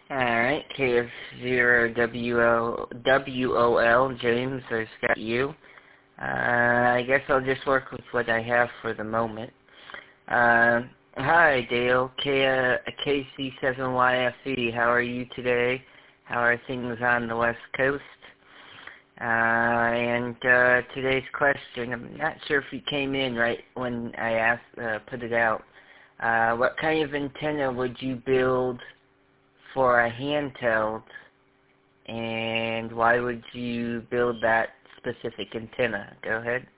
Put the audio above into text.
Alright, KF0WOL, James, there's got you. I guess I'll just work with what I have for the moment. Hi, Dale, KC7YFE, how are you today? How are things on the West Coast? Today's question, I'm not sure if you came in right when I put it out. What kind of antenna would you build for a handheld, and why would you build that specific antenna? Go ahead.